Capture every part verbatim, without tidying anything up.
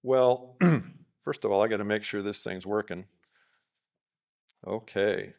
Well, first of all, I got to make sure this thing's working. Okay.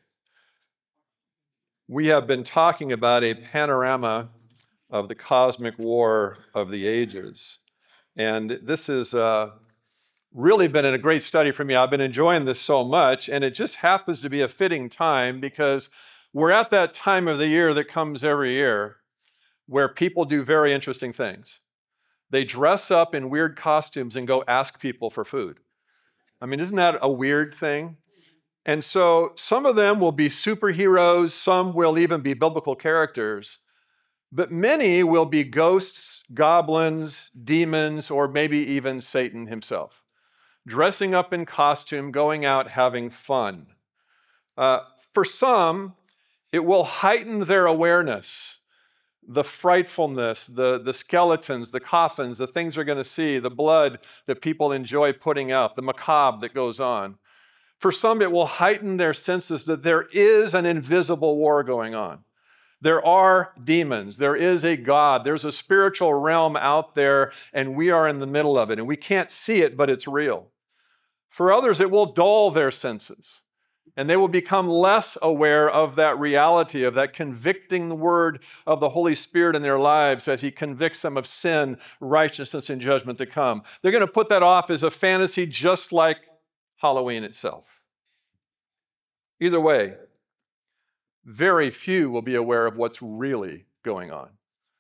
We have been talking about a panorama of the cosmic war of the ages. And this has uh, really been a great study for me. I've been enjoying this so much, and it just happens to be a fitting time because we're at that time of the year that comes every year where people do very interesting things. They dress up in weird costumes and go ask people for food. I mean, isn't that a weird thing? And so some of them will be superheroes, some will even be biblical characters, but many will be ghosts, goblins, demons, or maybe even Satan himself, dressing up in costume, going out having fun. Uh, for some, it will heighten their awareness. The frightfulness, the, the skeletons, the coffins, the things they're going to see, the blood that people enjoy putting out, the macabre that goes on. For some, it will heighten their senses that there is an invisible war going on. There are demons. There is a God. There's a spiritual realm out there, and we are in the middle of it, and we can't see it, but it's real. For others, it will dull their senses, and they will become less aware of that reality, of that convicting word of the Holy Spirit in their lives as He convicts them of sin, righteousness, and judgment to come. They're going to put that off as a fantasy just like Halloween itself. Either way, very few will be aware of what's really going on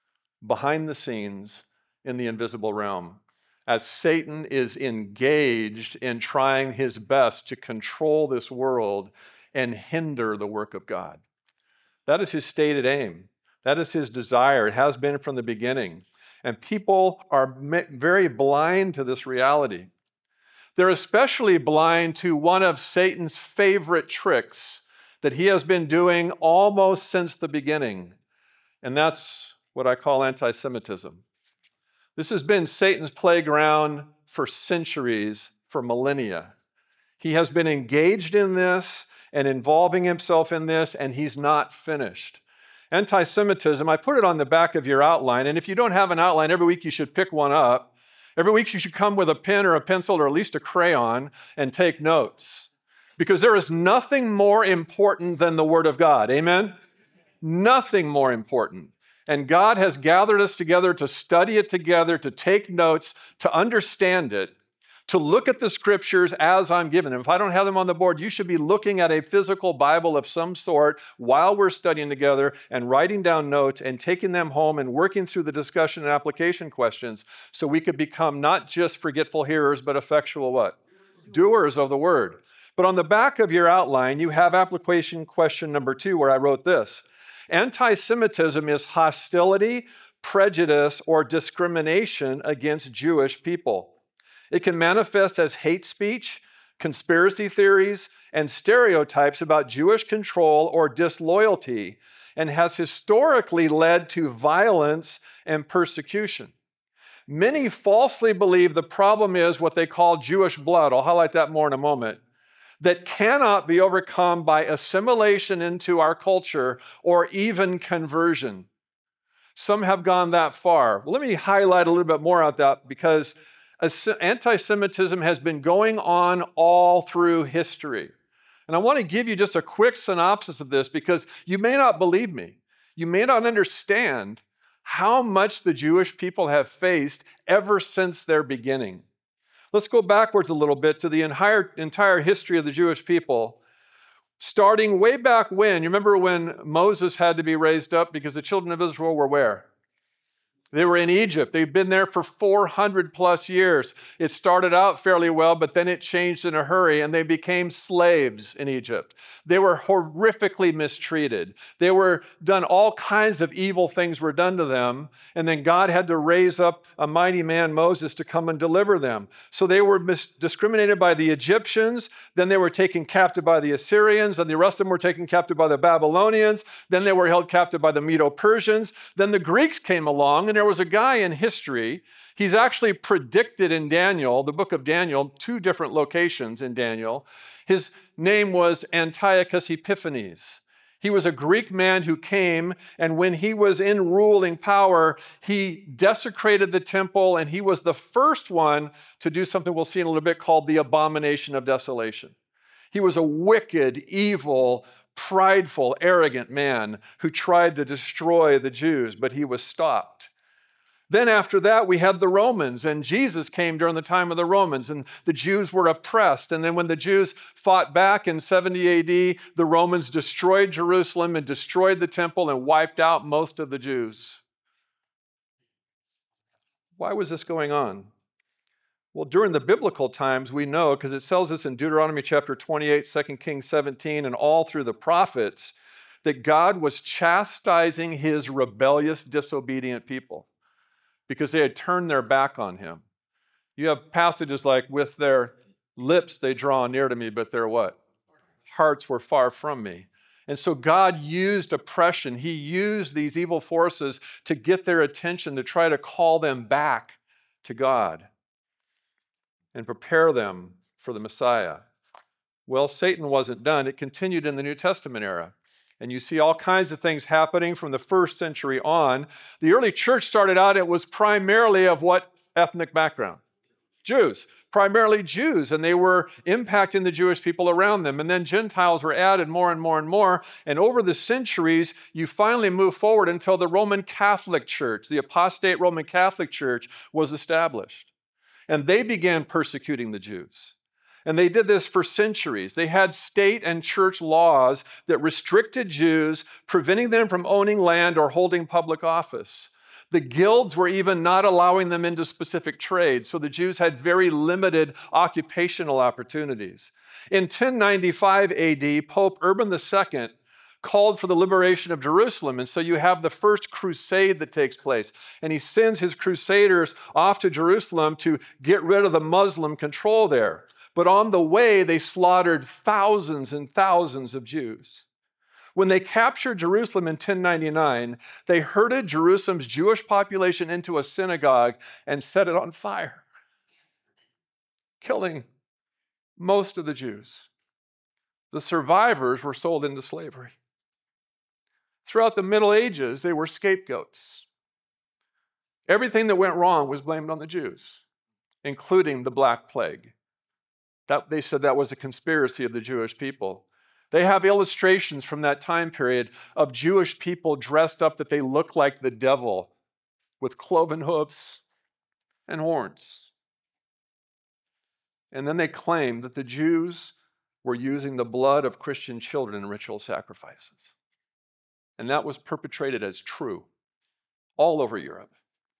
behind the scenes in the invisible realm, as Satan is engaged in trying his best to control this world and hinder the work of God. That is his stated aim. That is his desire. It has been from the beginning. And people are very blind to this reality. They're especially blind to one of Satan's favorite tricks that he has been doing almost since the beginning, and that's what I call anti-Semitism. This has been Satan's playground for centuries, for millennia. He has been engaged in this and involving himself in this, and he's not finished. Anti-Semitism, I put it on the back of your outline, and if you don't have an outline, every week you should pick one up. Every week you should come with a pen or a pencil or at least a crayon and take notes. Because there is nothing more important than the Word of God. Amen? Nothing more important. And God has gathered us together to study it together, to take notes, to understand it, to look at the Scriptures as I'm giving them. If I don't have them on the board, you should be looking at a physical Bible of some sort while we're studying together and writing down notes and taking them home and working through the discussion and application questions so we could become not just forgetful hearers, but effectual what? Doers of the Word. But on the back of your outline, you have application question number two, where I wrote this. Anti-Semitism is hostility, prejudice, or discrimination against Jewish people. It can manifest as hate speech, conspiracy theories, and stereotypes about Jewish control or disloyalty, and has historically led to violence and persecution. Many falsely believe the problem is what they call Jewish blood. I'll highlight that more in a moment. That cannot be overcome by assimilation into our culture or even conversion. Some have gone that far. Well, let me highlight a little bit more on that because anti-Semitism has been going on all through history. And I want to give you just a quick synopsis of this because you may not believe me. You may not understand how much the Jewish people have faced ever since their beginning. Let's go backwards a little bit to the entire, entire history of the Jewish people, starting way back when. You remember when Moses had to be raised up because the children of Israel were where? They were in Egypt. They'd been there for four hundred plus years. It started out fairly well, but then it changed in a hurry, and they became slaves in Egypt. They were horrifically mistreated. They were done, all kinds of evil things were done to them, and then God had to raise up a mighty man, Moses, to come and deliver them. So they were mis- discriminated by the Egyptians, then they were taken captive by the Assyrians, and the rest of them were taken captive by the Babylonians, then they were held captive by the Medo-Persians, then the Greeks came along, and there was a guy in history, he's actually predicted in Daniel, the book of Daniel, two different locations in Daniel. His name was Antiochus Epiphanes. He was a Greek man who came, and when he was in ruling power, he desecrated the temple, and he was the first one to do something we'll see in a little bit called the abomination of desolation. He was a wicked, evil, prideful, arrogant man who tried to destroy the Jews, but he was stopped. Then after that, we had the Romans, and Jesus came during the time of the Romans, and the Jews were oppressed. And then when the Jews fought back in seventy A D, the Romans destroyed Jerusalem and destroyed the temple and wiped out most of the Jews. Why was this going on? Well, during the biblical times, we know, because it tells us in Deuteronomy chapter twenty-eight, Second Kings seventeen, and all through the prophets, that God was chastising his rebellious, disobedient people, because they had turned their back on him. You have passages like, with their lips they draw near to me, but their what? Hearts were far from me. And so God used oppression. He used these evil forces to get their attention, to try to call them back to God and prepare them for the Messiah. Well, Satan wasn't done. It continued in the New Testament era. And you see all kinds of things happening from the first century on. The early church started out, it was primarily of what ethnic background? Jews. Primarily Jews, and they were impacting the Jewish people around them. And then Gentiles were added more and more and more. And over the centuries, you finally move forward until the Roman Catholic Church, the apostate Roman Catholic Church, was established. And they began persecuting the Jews. And they did this for centuries. They had state and church laws that restricted Jews, preventing them from owning land or holding public office. The guilds were even not allowing them into specific trades, so the Jews had very limited occupational opportunities. In ten ninety-five A D, Pope Urban the Second called for the liberation of Jerusalem, and so you have the first crusade that takes place. And he sends his crusaders off to Jerusalem to get rid of the Muslim control there. But on the way, they slaughtered thousands and thousands of Jews. When they captured Jerusalem in ten ninety-nine, they herded Jerusalem's Jewish population into a synagogue and set it on fire, killing most of the Jews. The survivors were sold into slavery. Throughout the Middle Ages, they were scapegoats. Everything that went wrong was blamed on the Jews, including the Black Plague. That, they said that was a conspiracy of the Jewish people. They have illustrations from that time period of Jewish people dressed up that they look like the devil with cloven hoofs and horns. And then they claim that the Jews were using the blood of Christian children in ritual sacrifices. And that was perpetrated as true all over Europe.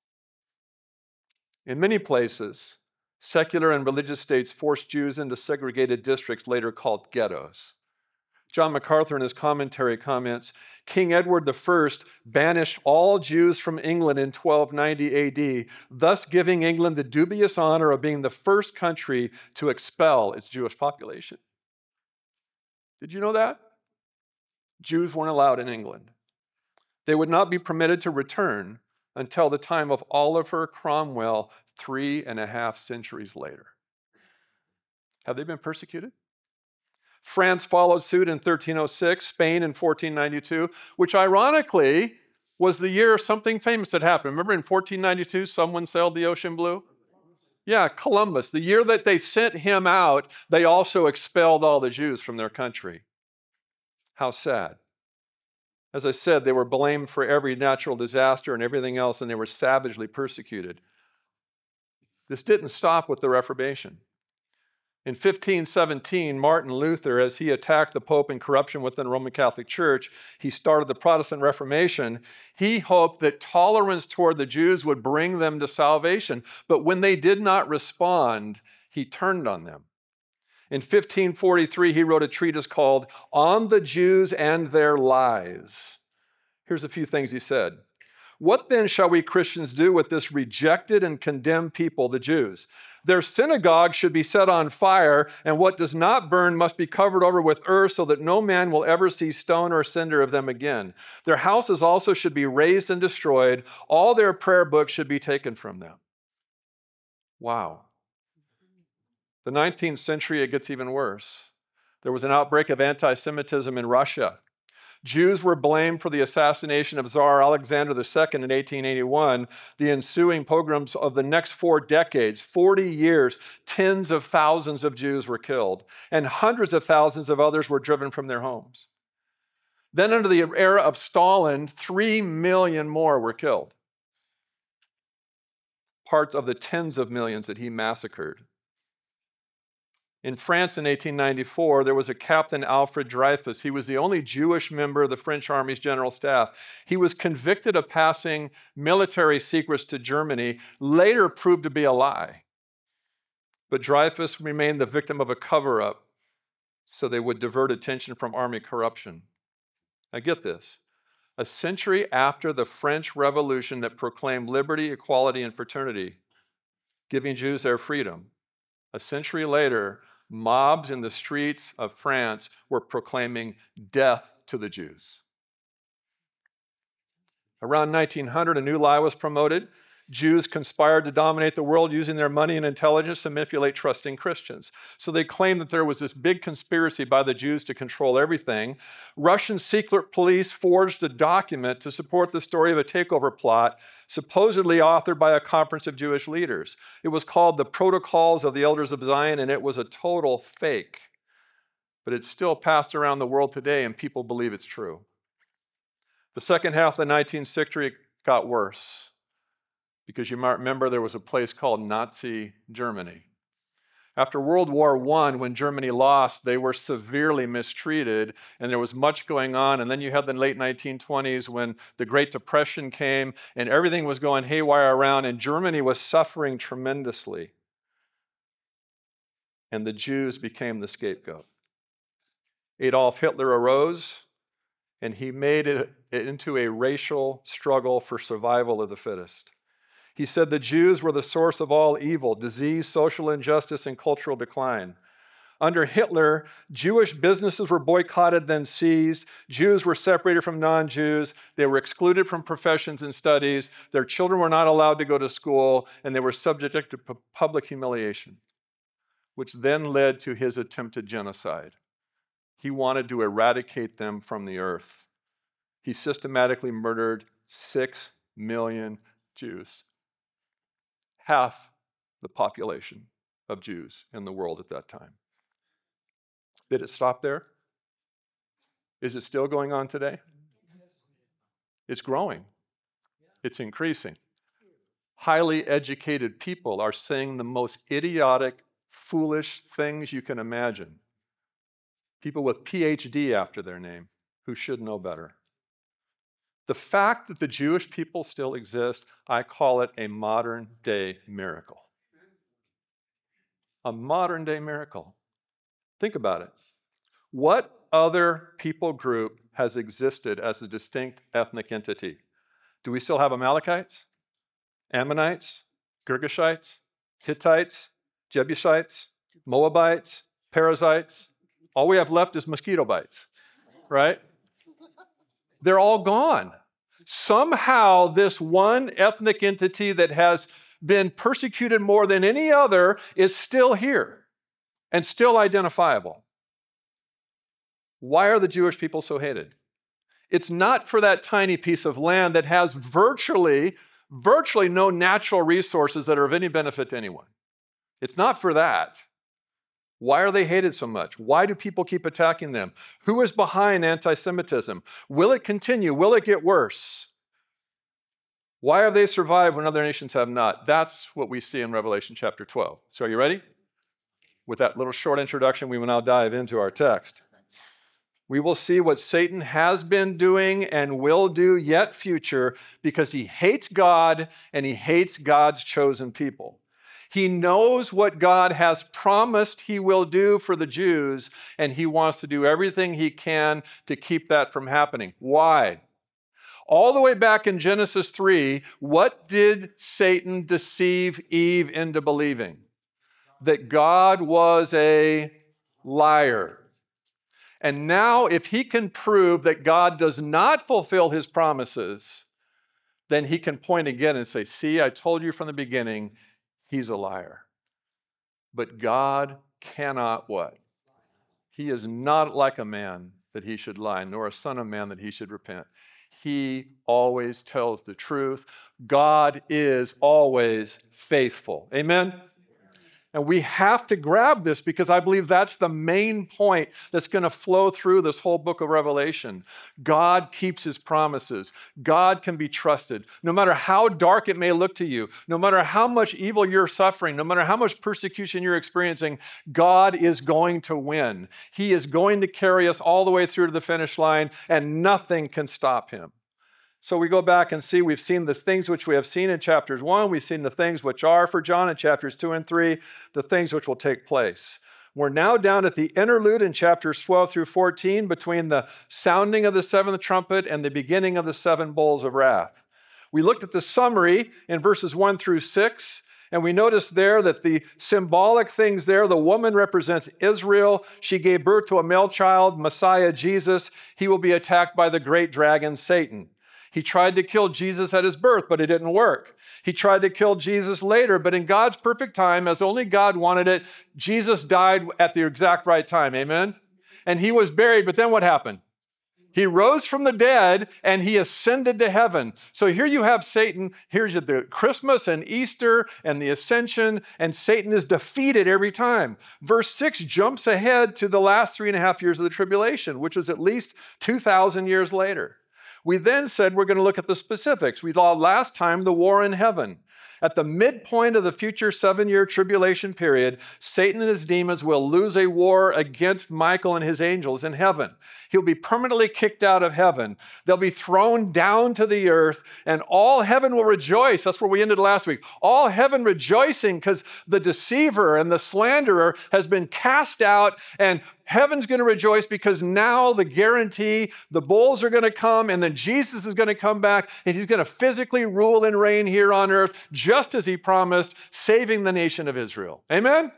In many places, secular and religious states forced Jews into segregated districts later called ghettos. John MacArthur in his commentary comments, King Edward the First banished all Jews from England in twelve ninety A D, thus giving England the dubious honor of being the first country to expel its Jewish population. Did you know that? Jews weren't allowed in England. They would not be permitted to return until the time of Oliver Cromwell, three and a half centuries later. Have they been persecuted? France followed suit in thirteen oh six, Spain in fourteen ninety-two, which ironically was the year something famous had happened. Remember in fourteen ninety-two, someone sailed the ocean blue? Yeah, Columbus. The year that they sent him out, they also expelled all the Jews from their country. How sad. As I said, they were blamed for every natural disaster and everything else, and they were savagely persecuted. This didn't stop with the Reformation. In fifteen seventeen, Martin Luther, as he attacked the Pope and corruption within the Roman Catholic Church, he started the Protestant Reformation. He hoped that tolerance toward the Jews would bring them to salvation. But when they did not respond, he turned on them. In fifteen forty-three, he wrote a treatise called On the Jews and Their Lies. Here's a few things he said. What then shall we Christians do with this rejected and condemned people, the Jews? Their synagogue should be set on fire, and what does not burn must be covered over with earth so that no man will ever see stone or cinder of them again. Their houses also should be razed and destroyed. All their prayer books should be taken from them. Wow. The nineteenth century, it gets even worse. There was an outbreak of anti-Semitism in Russia. Jews were blamed for the assassination of Tsar Alexander the Second in eighteen eighty-one. The ensuing pogroms of the next four decades, forty years, tens of thousands of Jews were killed, and hundreds of thousands of others were driven from their homes. Then under the era of Stalin, three million more were killed. Part of the tens of millions that he massacred. In France in eighteen ninety-four, there was a Captain Alfred Dreyfus. He was the only Jewish member of the French Army's general staff. He was convicted of passing military secrets to Germany, later proved to be a lie. But Dreyfus remained the victim of a cover-up, so they would divert attention from army corruption. Now get this. A century after the French Revolution that proclaimed liberty, equality, and fraternity, giving Jews their freedom, a century later, mobs in the streets of France were proclaiming death to the Jews. Around nineteen hundred, a new lie was promoted. Jews conspired to dominate the world using their money and intelligence to manipulate trusting Christians. So they claimed that there was this big conspiracy by the Jews to control everything. Russian secret police forged a document to support the story of a takeover plot, supposedly authored by a conference of Jewish leaders. It was called the Protocols of the Elders of Zion, and it was a total fake. But it's still passed around the world today, and people believe it's true. The second half of the nineteenth century got worse, because you might remember there was a place called Nazi Germany. After World War One, when Germany lost, they were severely mistreated, and there was much going on. And then you had the late nineteen twenties when the Great Depression came, and everything was going haywire around, and Germany was suffering tremendously. And the Jews became the scapegoat. Adolf Hitler arose, and he made it into a racial struggle for survival of the fittest. He said the Jews were the source of all evil, disease, social injustice, and cultural decline. Under Hitler, Jewish businesses were boycotted, then seized. Jews were separated from non-Jews. They were excluded from professions and studies. Their children were not allowed to go to school, and they were subject to public humiliation, which then led to his attempted genocide. He wanted to eradicate them from the earth. He systematically murdered six million Jews. Half the population of Jews in the world at that time. Did it stop there? Is it still going on today? It's growing. It's increasing. Highly educated people are saying the most idiotic, foolish things you can imagine. People with P H D after their name who should know better. The fact that the Jewish people still exist, I call it a modern day miracle. A modern day miracle. Think about it. What other people group has existed as a distinct ethnic entity? Do we still have Amalekites, Ammonites, Girgashites, Hittites, Jebusites, Moabites, Perizzites? All we have left is mosquito bites, right? They're all gone. Somehow, this one ethnic entity that has been persecuted more than any other is still here and still identifiable. Why are the Jewish people so hated? It's not for that tiny piece of land that has virtually, virtually no natural resources that are of any benefit to anyone. It's not for that. Why are they hated so much? Why do people keep attacking them? Who is behind anti-Semitism? Will it continue? Will it get worse? Why have they survived when other nations have not? That's what we see in Revelation chapter twelve. So are you ready? With that little short introduction, we will now dive into our text. We will see what Satan has been doing and will do yet future because he hates God and he hates God's chosen people. He knows what God has promised he will do for the Jews, and he wants to do everything he can to keep that from happening. Why? All the way back in Genesis three, what did Satan deceive Eve into believing? That God was a liar. And now, if he can prove that God does not fulfill his promises, then he can point again and say, see, I told you from the beginning, he's a liar. But God cannot what? He is not like a man. that he should lie, nor a son of man that he should repent. He always tells the truth. God is always faithful. Amen? And we have to grab this because I believe that's the main point that's going to flow through this whole book of Revelation. God keeps his promises. God can be trusted. No matter how dark it may look to you, no matter how much evil you're suffering, no matter how much persecution you're experiencing, God is going to win. He is going to carry us all the way through to the finish line, and nothing can stop him. So we go back and see, we've seen the things which we have seen in chapters one, we've seen the things which are for John in chapters two and three, the things which will take place. We're now down at the interlude in chapters twelve through fourteen between the sounding of the seventh trumpet and the beginning of the seven bowls of wrath. We looked at the summary in verses one through six, and we noticed there that the symbolic things there, the woman represents Israel. She gave birth to a male child, Messiah Jesus. He will be attacked by the great dragon, Satan. He tried to kill Jesus at his birth, but it didn't work. He tried to kill Jesus later, but in God's perfect time, as only God wanted it, Jesus died at the exact right time. Amen? And he was buried, but then what happened? He rose from the dead and he ascended to heaven. So here you have Satan. Here's the Christmas and Easter and the ascension, and Satan is defeated every time. Verse six jumps ahead to the last three and a half years of the tribulation, which is at least two thousand years later. We then said we're going to look at the specifics. We saw last time the war in heaven. At the midpoint of the future seven-year tribulation period, Satan and his demons will lose a war against Michael and his angels in heaven. He'll be permanently kicked out of heaven. They'll be thrown down to the earth, and all heaven will rejoice. That's where we ended last week. All heaven rejoicing because the deceiver and the slanderer has been cast out, and heaven's going to rejoice because now the guarantee, the bowls are going to come, and then Jesus is going to come back, and he's going to physically rule and reign here on earth, just as he promised, saving the nation of Israel. Amen?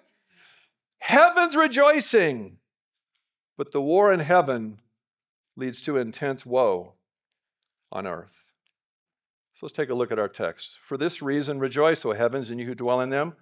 Heaven's rejoicing. But the war in heaven leads to intense woe on earth. So let's take a look at our text. For this reason, rejoice, O heavens, and you who dwell in them.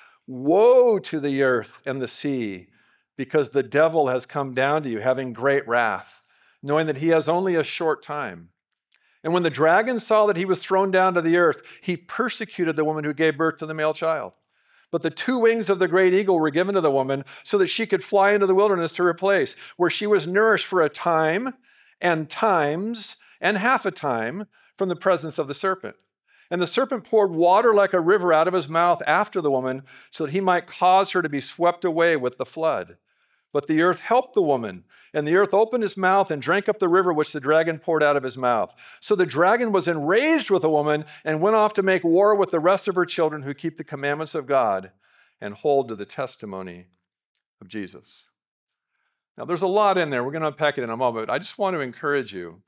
Woe to the earth and the sea, because the devil has come down to you, having great wrath, knowing that he has only a short time. And when the dragon saw that he was thrown down to the earth, he persecuted the woman who gave birth to the male child. But the two wings of the great eagle were given to the woman so that she could fly into the wilderness to her place, where she was nourished for a time and times and half a time from the presence of the serpent. And the serpent poured water like a river out of his mouth after the woman so that he might cause her to be swept away with the flood. But the earth helped the woman, and the earth opened his mouth and drank up the river which the dragon poured out of his mouth. So the dragon was enraged with the woman and went off to make war with the rest of her children who keep the commandments of God and hold to the testimony of Jesus. Now, there's a lot in there. We're going to unpack it in a moment. I just want to encourage you.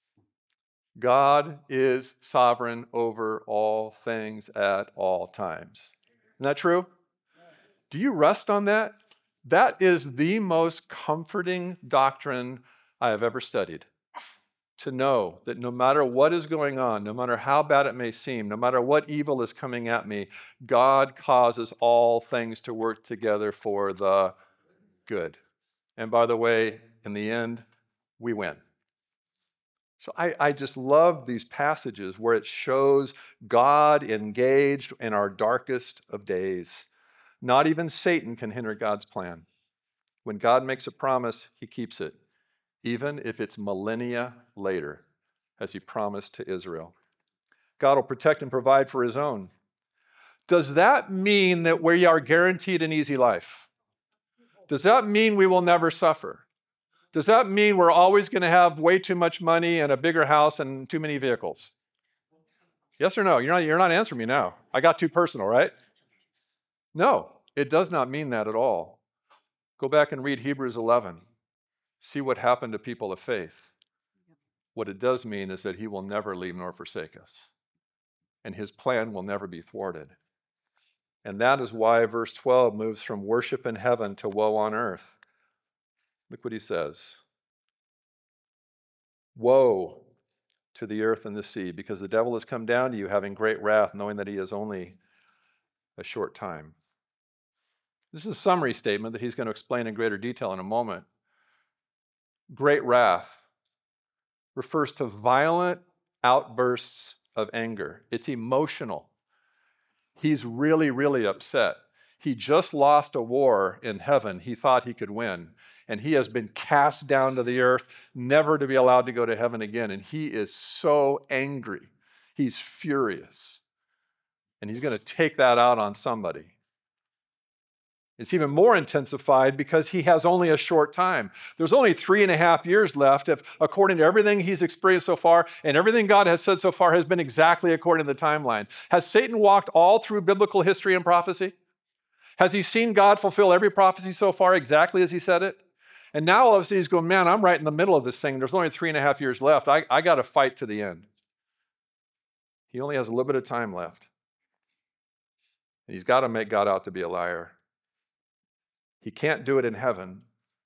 God is sovereign over all things at all times. Isn't that true? Do you rest on that? That is the most comforting doctrine I have ever studied. To know that no matter what is going on, no matter how bad it may seem, no matter what evil is coming at me, God causes all things to work together for the good. And by the way, in the end, we win. So I, I just love these passages where it shows God engaged in our darkest of days. Not even Satan can hinder God's plan. When God makes a promise, he keeps it, even if it's millennia later, as he promised to Israel. God will protect and provide for his own. Does that mean that we are guaranteed an easy life? Does that mean we will never suffer? Does that mean we're always going to have way too much money and a bigger house and too many vehicles? Yes or no? You're not, you're not answering me now. I got too personal, right? No, it does not mean that at all. Go back and read Hebrews eleven. See what happened to people of faith. What it does mean is that he will never leave nor forsake us. And his plan will never be thwarted. And that is why verse twelve moves from worship in heaven to woe on earth. Look what he says. Woe to the earth and the sea, because the devil has come down to you having great wrath, knowing that he has only a short time. This is a summary statement that he's going to explain in greater detail in a moment. great wrath refers to violent outbursts of anger. It's emotional. He's really, really upset. He just lost a war in heaven he thought he could win, and he has been cast down to the earth, never to be allowed to go to heaven again, and he is so angry. He's furious, and he's going to take that out on somebody. It's even more intensified because he has only a short time. There's only three and a half years left if, according to everything he's experienced so far, and everything God has said so far has been exactly according to the timeline. Has Satan walked all through biblical history and prophecy? Has he seen God fulfill every prophecy so far exactly as he said it? And now all of a sudden he's going, man, I'm right in the middle of this thing. There's only three and a half years left. I, I got to fight to the end. He only has a little bit of time left. And he's got to make God out to be a liar. He can't do it in heaven.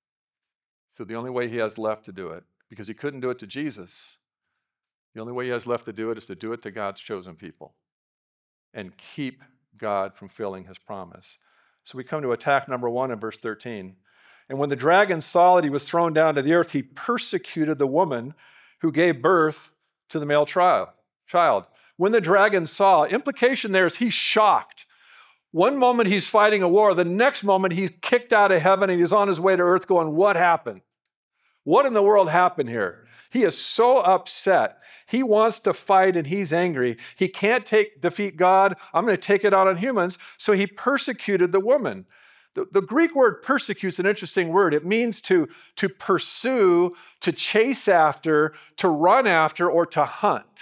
So the only way he has left to do it, because he couldn't do it to Jesus, the only way he has left to do it is to do it to God's chosen people and keep God from fulfilling his promise. So we come to attack number one in verse thirteen. And when the dragon saw that he was thrown down to the earth, he persecuted the woman who gave birth to the male child. When the dragon saw, implication there is he's shocked. One moment he's fighting a war, the next moment he's kicked out of heaven and he's on his way to earth going, what happened? What in the world happened here? He is so upset. He wants to fight and he's angry. He can't take defeat God. I'm going to take it out on humans. So he persecuted the woman. The, the Greek word persecute is an interesting word. It means to, to pursue, to chase after, to run after, or to hunt.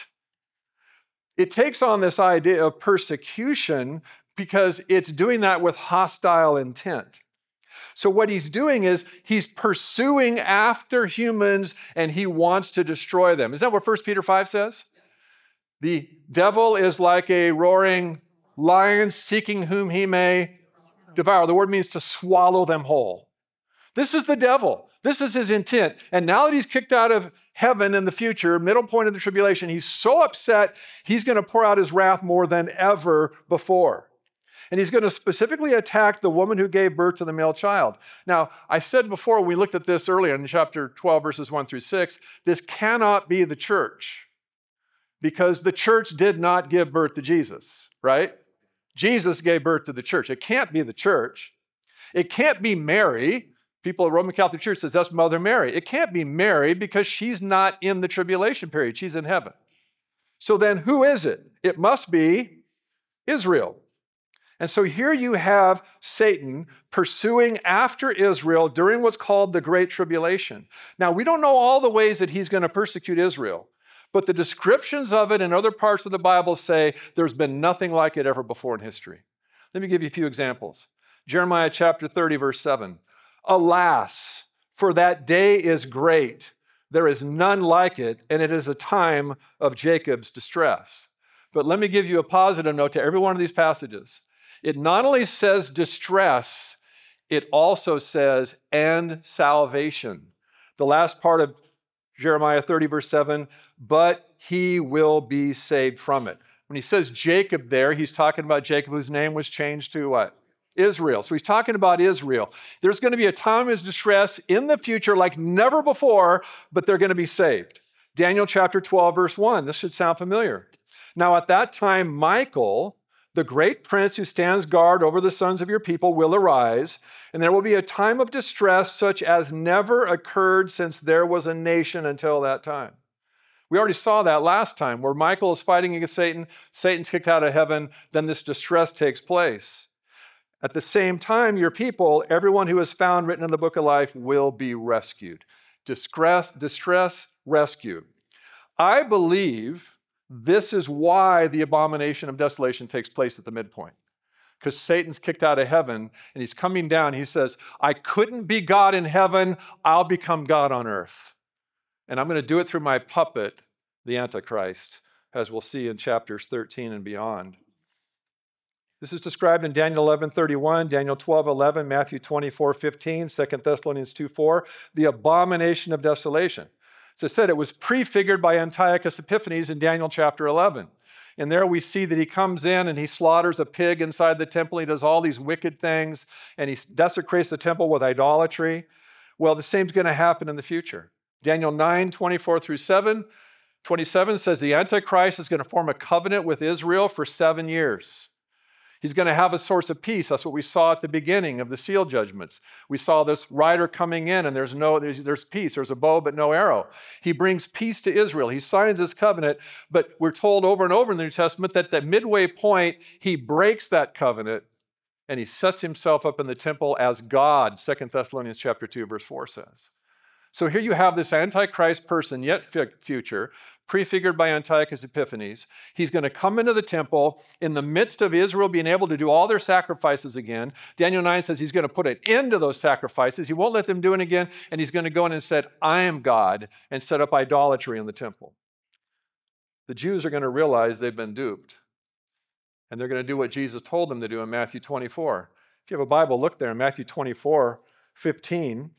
It takes on this idea of persecution because it's doing that with hostile intent. So what he's doing is he's pursuing after humans and he wants to destroy them. Isn't that what First Peter five says? The devil is like a roaring lion seeking whom he may devour. The word means to swallow them whole. This is the devil. This is his intent. And now that he's kicked out of heaven in the future, middle point of the tribulation, he's so upset, he's going to pour out his wrath more than ever before. And he's going to specifically attack the woman who gave birth to the male child. Now, I said before, when we looked at this earlier in chapter twelve, verses one through six, this cannot be the church because the church did not give birth to Jesus, right? Jesus gave birth to the church. It can't be the church. It can't be Mary. People at Roman Catholic Church says that's Mother Mary. It can't be Mary because she's not in the tribulation period. She's in heaven. So then who is it? It must be Israel. And so here you have Satan pursuing after Israel during what's called the Great Tribulation. Now, we don't know all the ways that he's going to persecute Israel, but the descriptions of it in other parts of the Bible say there's been nothing like it ever before in history. Let me give you a few examples. Jeremiah chapter thirty, verse seven. Alas, for that day is great. There is none like it, and it is a time of Jacob's distress. But let me give you a positive note to every one of these passages. It not only says distress, it also says and salvation. The last part of Jeremiah thirty, verse seven, but he will be saved from it. When he says Jacob there, he's talking about Jacob whose name was changed to what? Israel. So he's talking about Israel. There's going to be a time of distress in the future like never before, but they're going to be saved. Daniel chapter twelve, verse one. This should sound familiar. Now at that time, Michael, the great prince who stands guard over the sons of your people, will arise, and there will be a time of distress such as never occurred since there was a nation until that time. We already saw that last time, where Michael is fighting against Satan, Satan's kicked out of heaven, then this distress takes place. At the same time, your people, everyone who is found written in the book of life, will be rescued. Distress, distress, rescue. I believe this is why the abomination of desolation takes place at the midpoint. Because Satan's kicked out of heaven and he's coming down. He says, I couldn't be God in heaven. I'll become God on earth. And I'm going to do it through my puppet, the Antichrist, as we'll see in chapters thirteen and beyond. This is described in Daniel eleven thirty-one, Daniel twelve eleven, Matthew twenty-four fifteen, Second Thessalonians two four, the abomination of desolation. As I said, it was prefigured by Antiochus Epiphanes in Daniel chapter eleven. And there we see that he comes in and he slaughters a pig inside the temple. He does all these wicked things and he desecrates the temple with idolatry. Well, the same's going to happen in the future. Daniel nine, twenty-four through seven, twenty-seven says the Antichrist is going to form a covenant with Israel for seven years. He's going to have a source of peace. That's what we saw at the beginning of the seal judgments. We saw this rider coming in, and there's no there's, there's peace. There's a bow, but no arrow. He brings peace to Israel. He signs his covenant, but we're told over and over in the New Testament that at the midway point, he breaks that covenant, and he sets himself up in the temple as God, Second Thessalonians chapter two, verse four says. So here you have this Antichrist person, yet future, prefigured by Antiochus Epiphanes. He's going to come into the temple in the midst of Israel being able to do all their sacrifices again. Daniel nine says he's going to put an end to those sacrifices. He won't let them do it again, and he's going to go in and say, I am God, and set up idolatry in the temple. The Jews are going to realize they've been duped, and they're going to do what Jesus told them to do in Matthew twenty-four. If you have a Bible, look there in Matthew twenty-four, fifteen.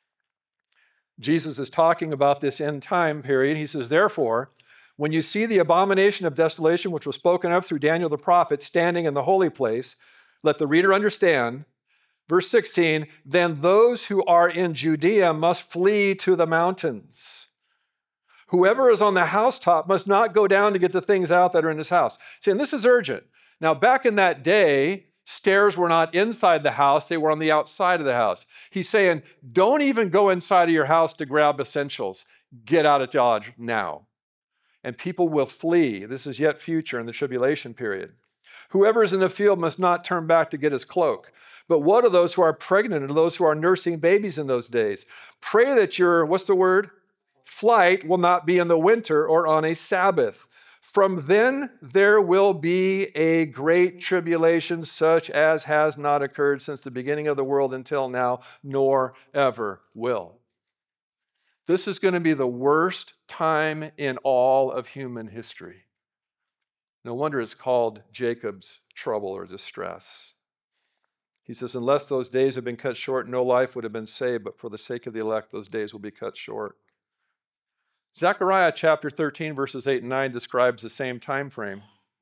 Jesus is talking about this end time period. He says, therefore, when you see the abomination of desolation, which was spoken of through Daniel the prophet, standing in the holy place, let the reader understand. Verse sixteen, then those who are in Judea must flee to the mountains. Whoever is on the housetop must not go down to get the things out that are in his house. See, and this is urgent. Now, back in that day, stairs were not inside the house, they were on the outside of the house. He's saying, don't even go inside of your house to grab essentials. Get out of Dodge now. And people will flee. This is yet future in the tribulation period. Whoever is in the field must not turn back to get his cloak. But what are those who are pregnant and those who are nursing babies in those days? Pray that your, what's the word? Flight will not be in the winter or on a Sabbath. From then there will be a great tribulation such as has not occurred since the beginning of the world until now, nor ever will. This is going to be the worst time in all of human history. No wonder it's called Jacob's trouble or distress. He says, unless those days have been cut short, no life would have been saved, but for the sake of the elect, those days will be cut short. Zechariah chapter thirteen, verses eight and nine describes the same time frame.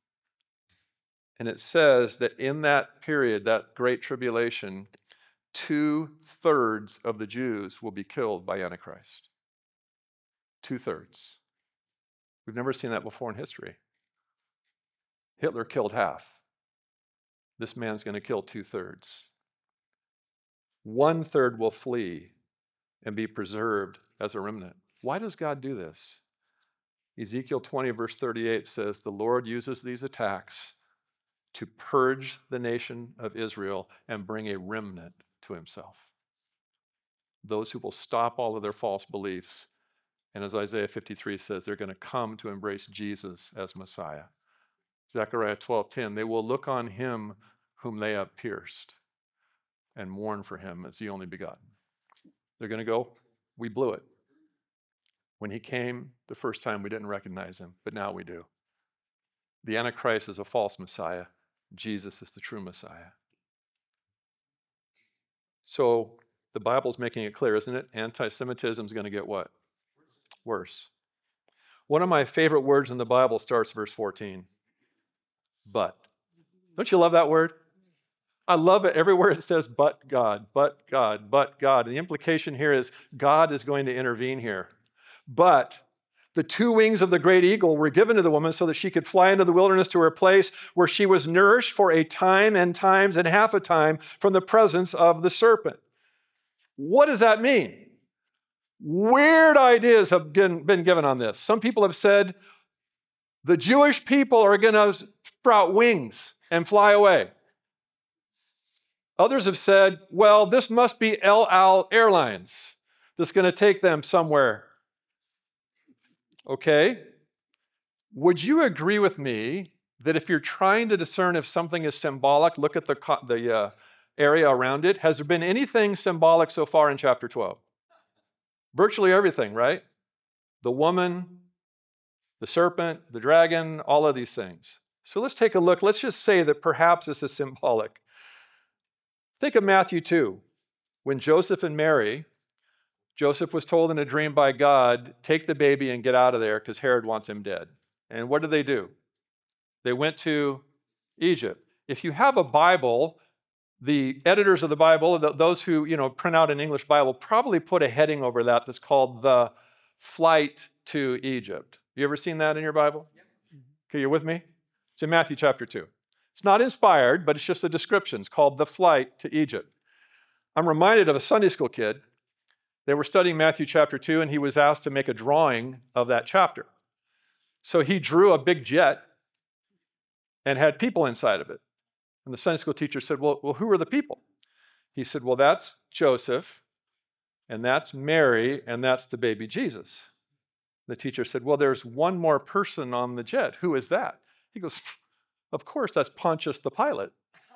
And it says that in that period, that great tribulation, two-thirds of the Jews will be killed by Antichrist. Two-thirds. We've never seen that before in history. Hitler killed half. This man's going to kill two-thirds. One-third will flee and be preserved as a remnant. Why does God do this? Ezekiel twenty, verse thirty-eight says, the Lord uses these attacks to purge the nation of Israel and bring a remnant to himself. Those who will stop all of their false beliefs. And as Isaiah fifty-three says, they're going to come to embrace Jesus as Messiah. Zechariah twelve ten, they will look on him whom they have pierced and mourn for him as the only begotten. They're going to go, we blew it. When he came the first time, we didn't recognize him, but now we do. The Antichrist is a false Messiah. Jesus is the true Messiah. So the Bible's making it clear, isn't it? Anti-Semitism is going to get what? Worse. One of my favorite words in the Bible starts verse fourteen. But. Don't you love that word? I love it everywhere it says, but God, but God, but God. And the implication here is God is going to intervene here. But the two wings of the great eagle were given to the woman so that she could fly into the wilderness to her place where she was nourished for a time and times and half a time from the presence of the serpent. What does that mean? Weird ideas have been, been given on this. Some people have said the Jewish people are going to sprout wings and fly away. Others have said, well, this must be El Al Airlines that's going to take them somewhere. Okay, would you agree with me that if you're trying to discern if something is symbolic, look at the, the uh, area around it? Has there been anything symbolic so far in chapter twelve? Virtually everything, right? The woman, the serpent, the dragon, all of these things. So let's take a look. Let's just say that perhaps this is symbolic. Think of Matthew two, when Joseph and Mary, Joseph was told in a dream by God, take the baby and get out of there because Herod wants him dead. And what did they do? They went to Egypt. If you have a Bible, the editors of the Bible, th- those who, you know, print out an English Bible, probably put a heading over that that's called the flight to Egypt. You ever seen that in your Bible? Okay, you're with me? It's in Matthew chapter two. It's not inspired, but it's just a description. It's called the flight to Egypt. I'm reminded of a Sunday school kid. They were studying Matthew chapter two, and he was asked to make a drawing of that chapter. So he drew a big jet and had people inside of it. And the Sunday school teacher said, well, well, who are the people? He said, well, that's Joseph, and that's Mary, and that's the baby Jesus. The teacher said, well, there's one more person on the jet. Who is that? He goes, of course, that's Pontius the Pilate.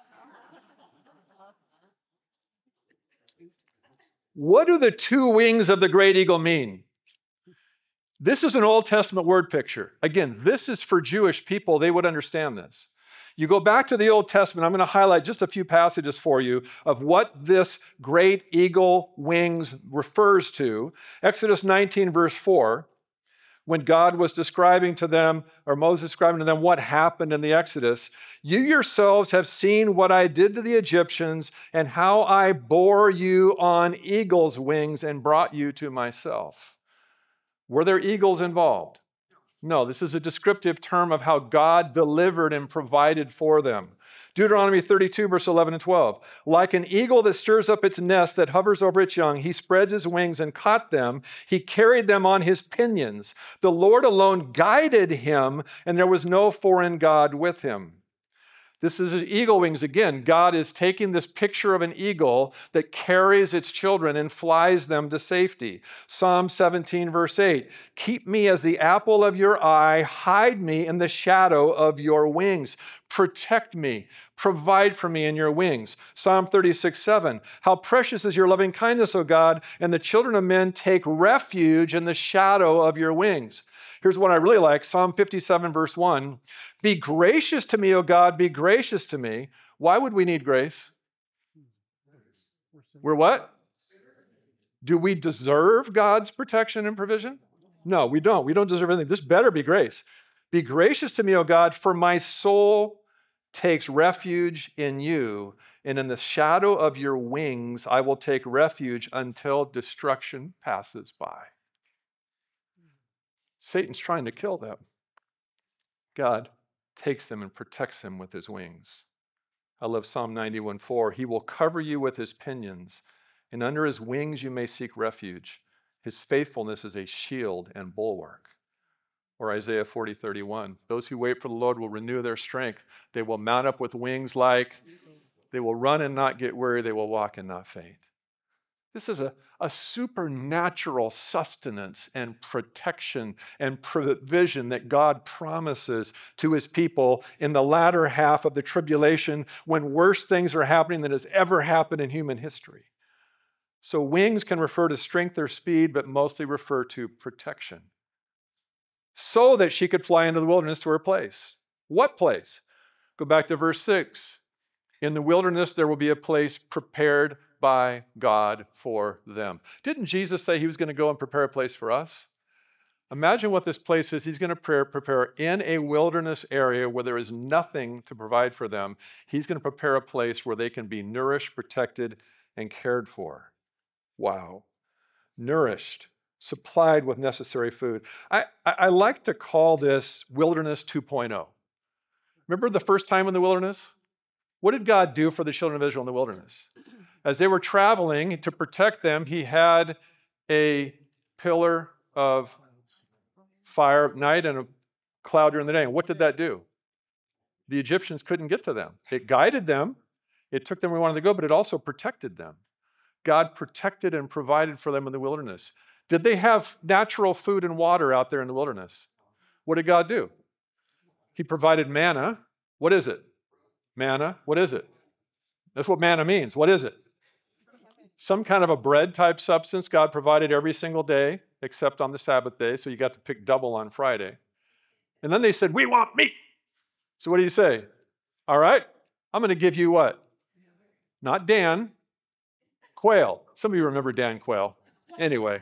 What do the two wings of the great eagle mean? This is an Old Testament word picture. Again, this is for Jewish people. They would understand this. You go back to the Old Testament, I'm going to highlight just a few passages for you of what this great eagle wings refers to. Exodus nineteen, verse four, when God was describing to them, or Moses describing to them what happened in the Exodus, you yourselves have seen what I did to the Egyptians and how I bore you on eagle's wings and brought you to myself. Were there eagles involved? No, this is a descriptive term of how God delivered and provided for them. Deuteronomy thirty-two, verse eleven and twelve. Like an eagle that stirs up its nest that hovers over its young, he spreads his wings and caught them. He carried them on his pinions. The Lord alone guided him, and there was no foreign God with him. This is eagle wings again. God is taking this picture of an eagle that carries its children and flies them to safety. Psalm seventeen, verse eight. Keep me as the apple of your eye. Hide me in the shadow of your wings. Protect me. Provide for me in your wings. Psalm thirty-six, seven. How precious is your loving kindness, O God, and the children of men take refuge in the shadow of your wings. Here's what I really like. Psalm fifty-seven, verse one. Be gracious to me, O God, be gracious to me. Why would we need grace? We're what? Do we deserve God's protection and provision? No, we don't. We don't deserve anything. This better be grace. Be gracious to me, O God, for my soul takes refuge in you, and in the shadow of your wings I will take refuge until destruction passes by. Satan's trying to kill them. God takes them and protects them with his wings. I love Psalm ninety-one, four. He will cover you with his pinions, and under his wings you may seek refuge. His faithfulness is a shield and bulwark. Or Isaiah forty, thirty-one. Those who wait for the Lord will renew their strength. They will mount up with wings like, they will run and not get weary. They will walk and not faint. This is a, a supernatural sustenance and protection and provision that God promises to his people in the latter half of the tribulation when worse things are happening than has ever happened in human history. So wings can refer to strength or speed, but mostly refer to protection. So that she could fly into the wilderness to her place. What place? Go back to verse six. In the wilderness there will be a place prepared by God for them. Didn't Jesus say he was going to go and prepare a place for us? Imagine what this place is. He's going to prepare, prepare in a wilderness area where there is nothing to provide for them. He's going to prepare a place where they can be nourished, protected, and cared for. Wow. Nourished, supplied with necessary food. I, I, I like to call this wilderness two point oh. Remember the first time in the wilderness? What did God do for the children of Israel in the wilderness? As they were traveling, to protect them, he had a pillar of fire at night and a cloud during the day. And what did that do? The Egyptians couldn't get to them. It guided them. It took them where they wanted to go, but it also protected them. God protected and provided for them in the wilderness. Did they have natural food and water out there in the wilderness? What did God do? He provided manna. What is it? Manna. What is it? That's what manna means. What is it? Some kind of a bread type substance God provided every single day, except on the Sabbath day, so you got to pick double on Friday. And then they said, we want meat. So what do you say? All right, I'm going to give you what? Not Dan, quail. Some of you remember Dan Quayle. Anyway,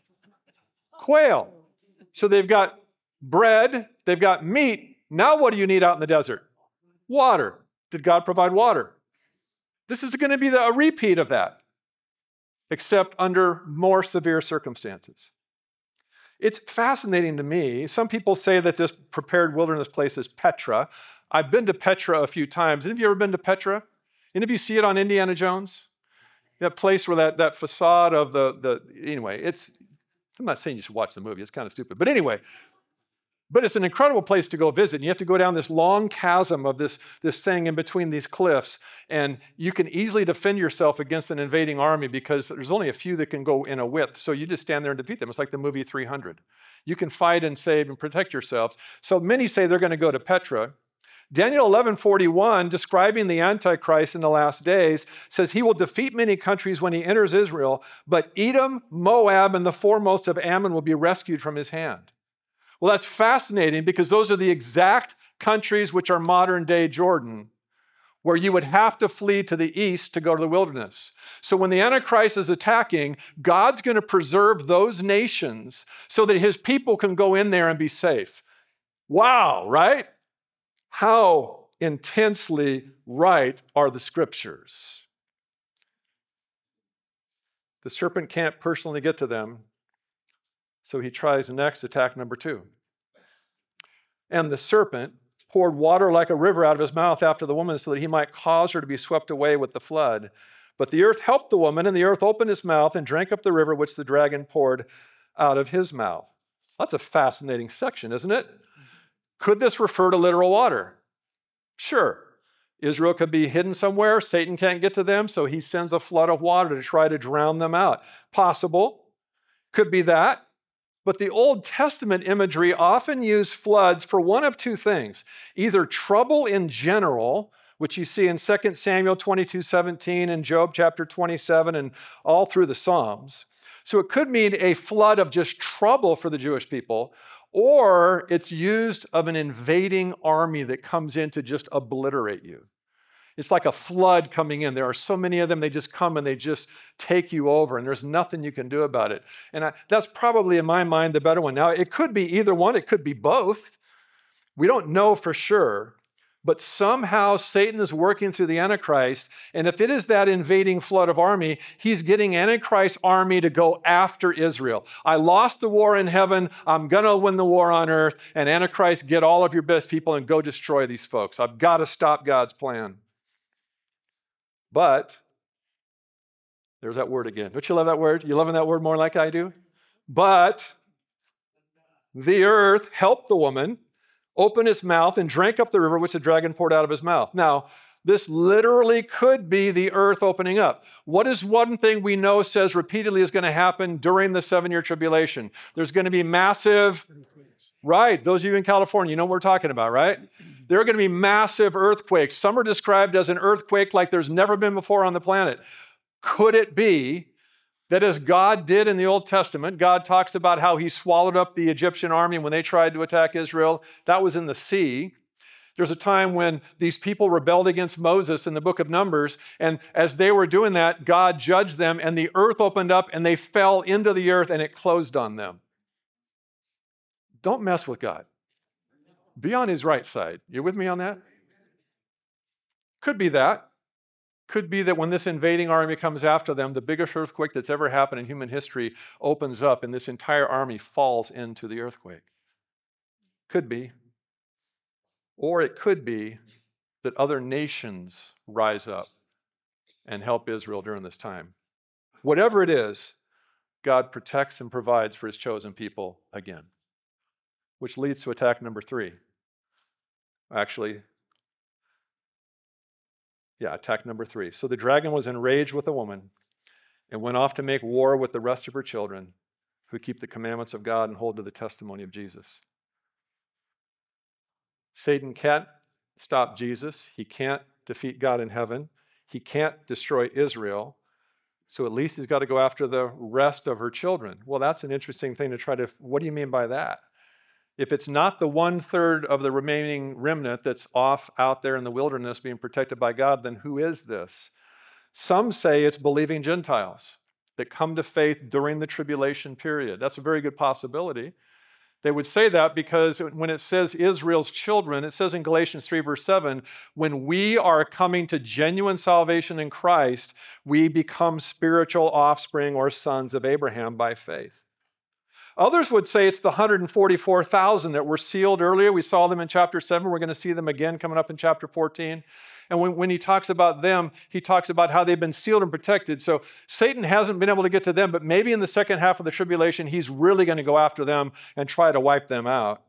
quail. So they've got bread, they've got meat. Now what do you need out in the desert? Water. Did God provide water? This is going to be the, a repeat of that, except under more severe circumstances. It's fascinating to me. Some people say that this prepared wilderness place is Petra. I've been to Petra a few times. Any of you ever been to Petra? Any of you see it on Indiana Jones? That place where that, that facade of the, the, anyway, it's, I'm not saying you should watch the movie. It's kind of stupid. But anyway, but it's an incredible place to go visit. And you have to go down this long chasm of this, this thing in between these cliffs. And you can easily defend yourself against an invading army because there's only a few that can go in a width. So you just stand there and defeat them. It's like the movie three hundred. You can fight and save and protect yourselves. So many say they're going to go to Petra. Daniel eleven forty-one, describing the Antichrist in the last days, says he will defeat many countries when he enters Israel, but Edom, Moab, and the foremost of Ammon will be rescued from his hand. Well, that's fascinating because those are the exact countries which are modern-day Jordan, where you would have to flee to the east to go to the wilderness. So when the Antichrist is attacking, God's going to preserve those nations so that his people can go in there and be safe. Wow, right? How intensely right are the scriptures? The serpent can't personally get to them, so he tries next attack number two. And the serpent poured water like a river out of his mouth after the woman so that he might cause her to be swept away with the flood. But the earth helped the woman, and the earth opened its mouth and drank up the river which the dragon poured out of his mouth. That's a fascinating section, isn't it? Could this refer to literal water? Sure. Israel could be hidden somewhere. Satan can't get to them, so he sends a flood of water to try to drown them out. Possible. Could be that. But the Old Testament imagery often used floods for one of two things. Either trouble in general, which you see in Second Samuel twenty-two seventeen and Job chapter twenty-seven and all through the Psalms. So it could mean a flood of just trouble for the Jewish people, or it's used of an invading army that comes in to just obliterate you. It's like a flood coming in. There are so many of them, they just come and they just take you over, and there's nothing you can do about it. And I, that's probably, in my mind, the better one. Now, it could be either one. It could be both. We don't know for sure. But somehow Satan is working through the Antichrist, and if it is that invading flood of army, he's getting Antichrist's army to go after Israel. I lost the war in heaven. I'm going to win the war on earth, and Antichrist, get all of your best people and go destroy these folks. I've got to stop God's plan. But, there's that word again. Don't you love that word? You loving that word more like I do? But the earth helped the woman, opened its mouth, and drank up the river which the dragon poured out of his mouth. Now, this literally could be the earth opening up. What is one thing we know says repeatedly is going to happen during the seven-year tribulation? There's going to be massive, right, those of you in California, you know what we're talking about, right? There are going to be massive earthquakes. Some are described as an earthquake like there's never been before on the planet. Could it be that as God did in the Old Testament, God talks about how he swallowed up the Egyptian army when they tried to attack Israel? That was in the sea. There's a time when these people rebelled against Moses in the book of Numbers, and as they were doing that, God judged them, and the earth opened up, and they fell into the earth, and it closed on them. Don't mess with God. Be on his right side. You with me on that? Could be that. Could be that when this invading army comes after them, the biggest earthquake that's ever happened in human history opens up and this entire army falls into the earthquake. Could be. Or it could be that other nations rise up and help Israel during this time. Whatever it is, God protects and provides for his chosen people again. Which leads to attack number three. Actually, yeah, attack number three. So the dragon was enraged with the woman and went off to make war with the rest of her children who keep the commandments of God and hold to the testimony of Jesus. Satan can't stop Jesus. He can't defeat God in heaven. He can't destroy Israel. So at least he's got to go after the rest of her children. Well, that's an interesting thing to try to, what do you mean by that? If it's not the one-third of the remaining remnant that's off out there in the wilderness being protected by God, then who is this? Some say it's believing Gentiles that come to faith during the tribulation period. That's a very good possibility. They would say that because when it says Israel's children, it says in Galatians three, verse seven, when we are coming to genuine salvation in Christ, we become spiritual offspring or sons of Abraham by faith. Others would say it's the one hundred forty-four thousand that were sealed earlier. We saw them in chapter seven. We're going to see them again coming up in chapter fourteen. And when, when he talks about them, he talks about how they've been sealed and protected. So Satan hasn't been able to get to them, but maybe in the second half of the tribulation, he's really going to go after them and try to wipe them out.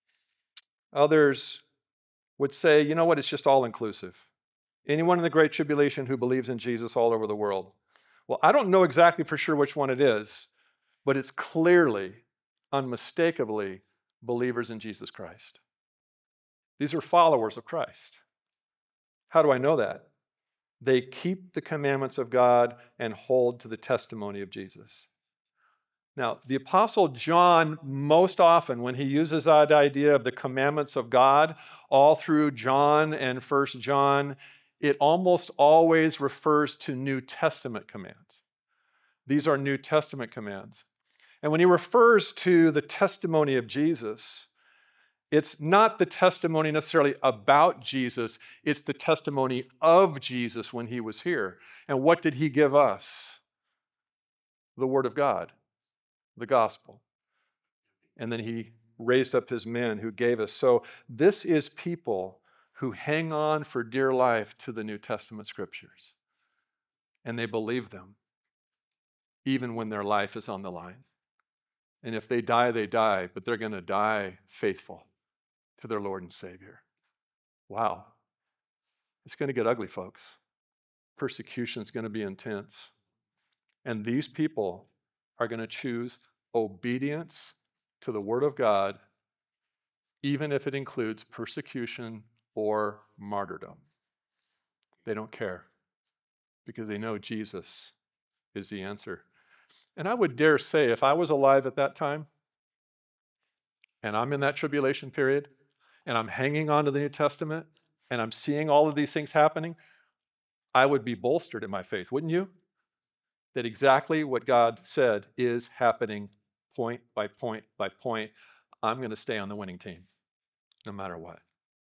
Others would say, you know what, it's just all inclusive. Anyone in the Great Tribulation who believes in Jesus all over the world. Well, I don't know exactly for sure which one it is, but it's clearly, unmistakably, believers in Jesus Christ. These are followers of Christ. How do I know that? They keep the commandments of God and hold to the testimony of Jesus. Now, the Apostle John, most often, when he uses that idea of the commandments of God, all through John and First John, it almost always refers to New Testament commands. These are New Testament commands. And when he refers to the testimony of Jesus, it's not the testimony necessarily about Jesus, it's the testimony of Jesus when he was here. And what did he give us? The Word of God, the gospel. And then he raised up his men who gave us. So this is people who hang on for dear life to the New Testament scriptures. And they believe them, even when their life is on the line. And if they die, they die, but they're going to die faithful to their Lord and Savior. Wow. It's going to get ugly, folks. Persecution is going to be intense. And these people are going to choose obedience to the Word of God, even if it includes persecution or martyrdom. They don't care because they know Jesus is the answer. And I would dare say, if I was alive at that time, and I'm in that tribulation period, and I'm hanging on to the New Testament, and I'm seeing all of these things happening, I would be bolstered in my faith, wouldn't you? That exactly what God said is happening point by point by point. I'm going to stay on the winning team, no matter what.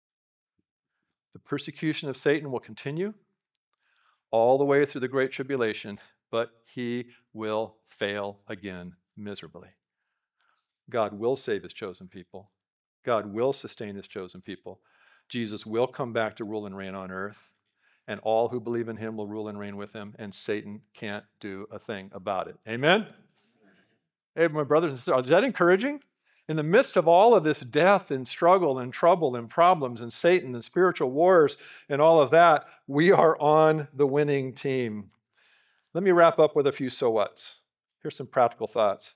The persecution of Satan will continue all the way through the Great Tribulation, but he will fail again miserably. God will save his chosen people. God will sustain his chosen people. Jesus will come back to rule and reign on earth, and all who believe in him will rule and reign with him, and Satan can't do a thing about it. Amen? Hey, my brothers and sisters, is that encouraging? In the midst of all of this death and struggle and trouble and problems and Satan and spiritual wars and all of that, we are on the winning team. Let me wrap up with a few so whats. Here's some practical thoughts.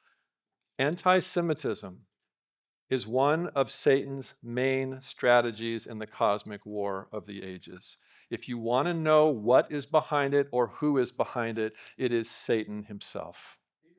Anti-Semitism is one of Satan's main strategies in the cosmic war of the ages. If you want to know what is behind it or who is behind it, it is Satan himself.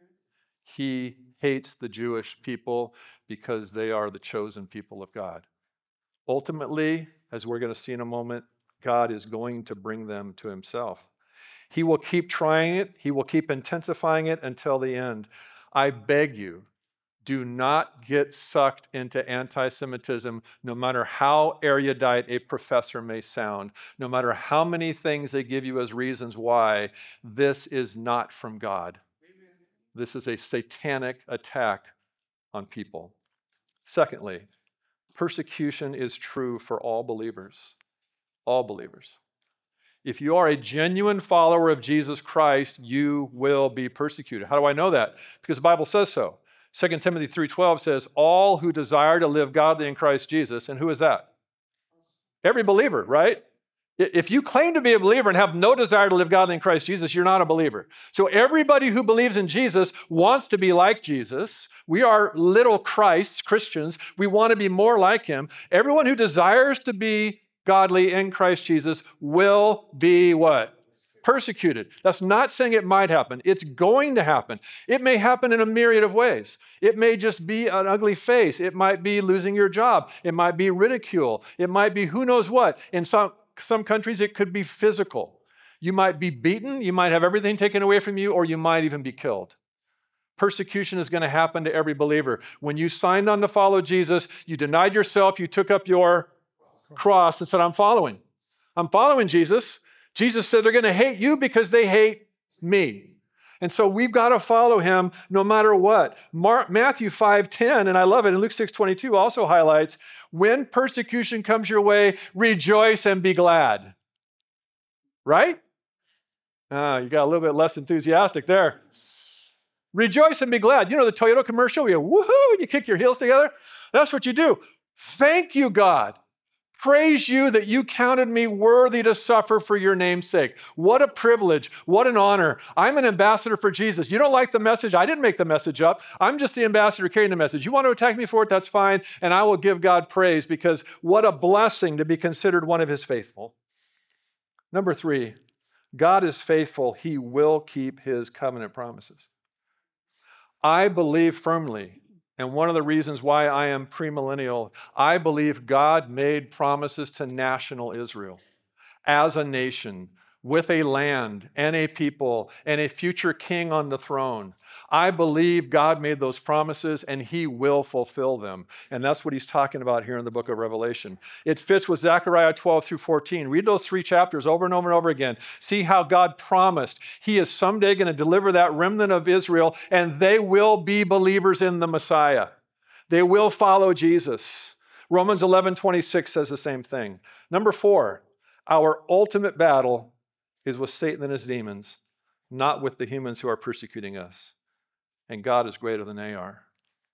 He hates the Jewish people because they are the chosen people of God. Ultimately, as we're going to see in a moment, God is going to bring them to himself. He will keep trying it. He will keep intensifying it until the end. I beg you, do not get sucked into anti-Semitism, no matter how erudite a professor may sound, no matter how many things they give you as reasons why. This is not from God. This is a satanic attack on people. Secondly, persecution is true for all believers. All believers. If you are a genuine follower of Jesus Christ, you will be persecuted. How do I know that? Because the Bible says so. Second Timothy three twelve says, all who desire to live godly in Christ Jesus, and who is that? Every believer, right? If you claim to be a believer and have no desire to live godly in Christ Jesus, you're not a believer. So everybody who believes in Jesus wants to be like Jesus. We are little Christs, Christians. We want to be more like him. Everyone who desires to be godly in Christ Jesus will be what? Persecuted. That's not saying it might happen. It's going to happen. It may happen in a myriad of ways. It may just be an ugly face. It might be losing your job. It might be ridicule. It might be who knows what. In some, some countries, it could be physical. You might be beaten. You might have everything taken away from you, or you might even be killed. Persecution is going to happen to every believer. When you signed on to follow Jesus, you denied yourself, you took up your cross and said, I'm following. I'm following Jesus. Jesus said they're going to hate you because they hate me. And so we've got to follow him no matter what. Mark, Matthew five ten, and I love it, and Luke six twenty-two also highlights, when persecution comes your way, rejoice and be glad. Right? Ah, you got a little bit less enthusiastic there. Rejoice and be glad. You know the Toyota commercial? You go, woohoo, you kick your heels together. That's what you do. Thank you, God. Praise you that you counted me worthy to suffer for your name's sake. What a privilege. What an honor. I'm an ambassador for Jesus. You don't like the message? I didn't make the message up. I'm just the ambassador carrying the message. You want to attack me for it? That's fine. And I will give God praise because what a blessing to be considered one of his faithful. Number three, God is faithful. He will keep his covenant promises. I believe firmly, and one of the reasons why I am premillennial, I believe God made promises to national Israel as a nation with a land and a people and a future king on the throne. I believe God made those promises and he will fulfill them. And that's what he's talking about here in the book of Revelation. It fits with Zechariah twelve through fourteen. Read those three chapters over and over and over again. See how God promised he is someday going to deliver that remnant of Israel and they will be believers in the Messiah. They will follow Jesus. Romans eleven twenty-six says the same thing. Number four, our ultimate battle is with Satan and his demons, not with the humans who are persecuting us. And God is greater than they are.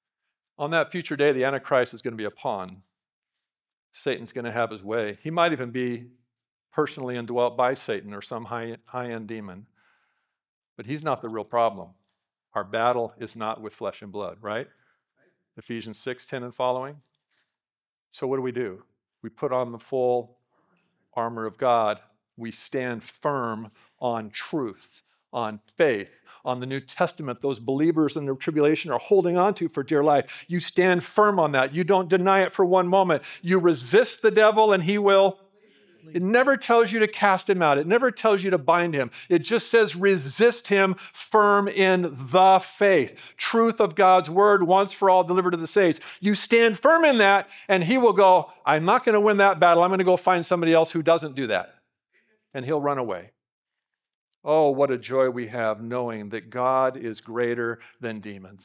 On that future day, the Antichrist is going to be a pawn. Satan's going to have his way. He might even be personally indwelt by Satan or some high, high-end demon. But he's not the real problem. Our battle is not with flesh and blood, right? Ephesians six ten and following. So what do we do? We put on the full armor of God. We stand firm on truth, on faith, on the New Testament those believers in the tribulation are holding on to for dear life. You stand firm on that. You don't deny it for one moment. You resist the devil and he will. It never tells you to cast him out. It never tells you to bind him. It just says resist him firm in the faith. Truth of God's word once for all delivered to the saints. You stand firm in that and he will go, I'm not going to win that battle. I'm going to go find somebody else who doesn't do that. And he'll run away. Oh, what a joy we have knowing that God is greater than demons.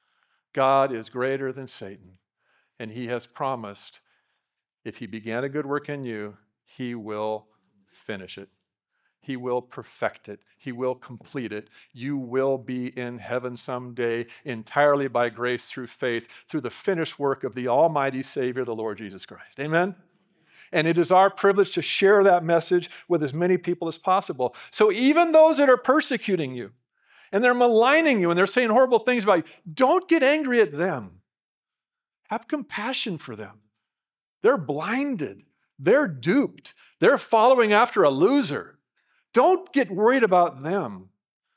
God is greater than Satan. And he has promised, if he began a good work in you, he will finish it. He will perfect it. He will complete it. You will be in heaven someday entirely by grace through faith, through the finished work of the almighty Savior, the Lord Jesus Christ. Amen? And it is our privilege to share that message with as many people as possible. So even those that are persecuting you and they're maligning you and they're saying horrible things about you, don't get angry at them. Have compassion for them. They're blinded. They're duped. They're following after a loser. Don't get worried about them.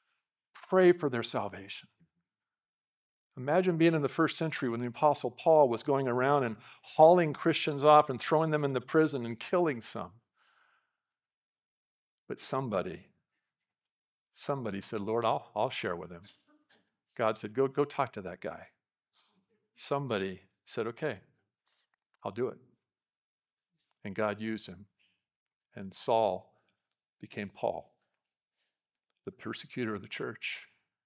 Pray for their salvation. Imagine being in the first century when the Apostle Paul was going around and hauling Christians off and throwing them into prison and killing some. But somebody, somebody said, Lord, I'll, I'll share with him. God said, go, go talk to that guy. Somebody said, okay, I'll do it. And God used him. And Saul became Paul, the persecutor of the church.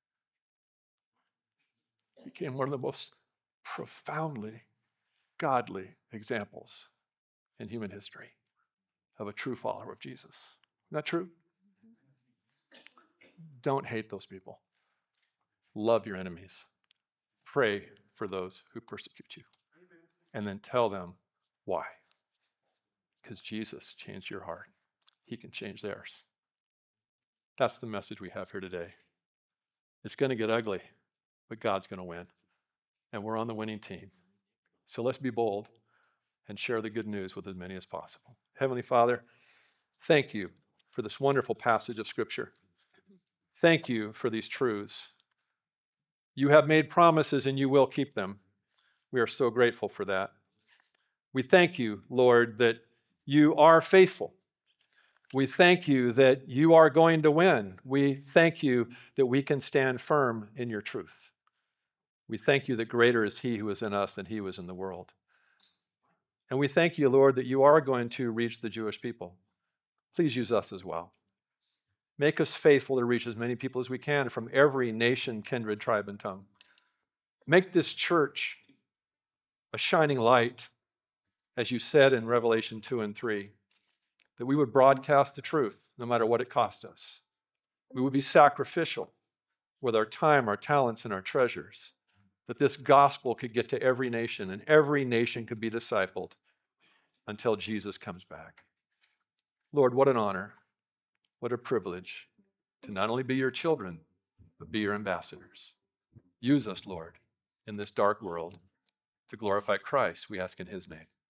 Became one of the most profoundly godly examples in human history of a true follower of Jesus. Isn't that true? Don't hate those people. Love your enemies. Pray for those who persecute you. And then tell them why. Because Jesus changed your heart. He can change theirs. That's the message we have here today. It's going to get ugly. But God's going to win. And we're on the winning team. So let's be bold and share the good news with as many as possible. Heavenly Father, thank you for this wonderful passage of Scripture. Thank you for these truths. You have made promises and you will keep them. We are so grateful for that. We thank you, Lord, that you are faithful. We thank you that you are going to win. We thank you that we can stand firm in your truth. We thank you that greater is he who is in us than he who is in the world. And we thank you, Lord, that you are going to reach the Jewish people. Please use us as well. Make us faithful to reach as many people as we can from every nation, kindred, tribe, and tongue. Make this church a shining light, as you said in Revelation two and three, that we would broadcast the truth no matter what it cost us. We would be sacrificial with our time, our talents, and our treasures, that this gospel could get to every nation and every nation could be discipled until Jesus comes back. Lord, what an honor, what a privilege to not only be your children, but be your ambassadors. Use us, Lord, in this dark world to glorify Christ, we ask in his name.